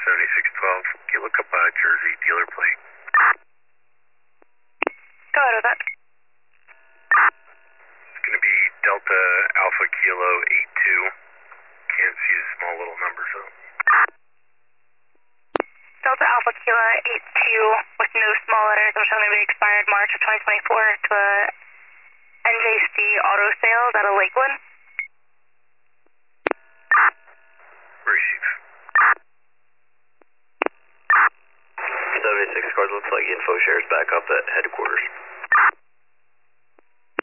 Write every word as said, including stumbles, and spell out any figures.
seventy-six twelve, can you look up a Jersey dealer plate? Go ahead with that. It's going to be Delta Alpha Kilo eight two. Can't see the small little numbers though. Delta Alpha Kilo eight two with no small letters. I'm showing to be expired March of twenty twenty-four to a N J C Auto Sales out of Lakeland. Receive. seventy-six cars, looks like info shares back up at headquarters.